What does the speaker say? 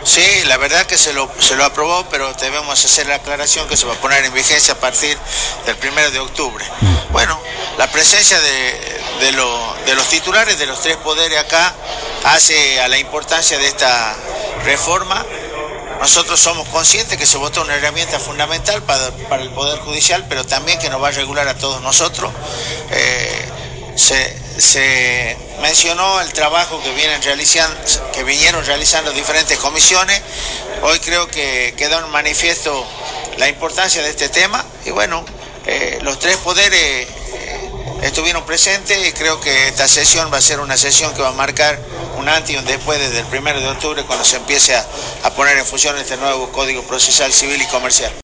Sí, la verdad que se lo aprobó, pero debemos hacer la aclaración que se va a poner en vigencia a partir del 1 de octubre. Bueno, la presencia de los titulares de los tres poderes acá hace a la importancia de esta reforma. Nosotros somos conscientes que se votó una herramienta fundamental para el Poder Judicial, pero también que nos va a regular a todos nosotros. Se mencionó el trabajo que vinieron realizando diferentes comisiones. Hoy creo que quedó en manifiesto la importancia de este tema y bueno, los tres poderes estuvieron presentes y creo que esta sesión va a ser una sesión que va a marcar un antes y un después desde el 1 de octubre cuando se empiece a poner en función este nuevo Código Procesal Civil y Comercial.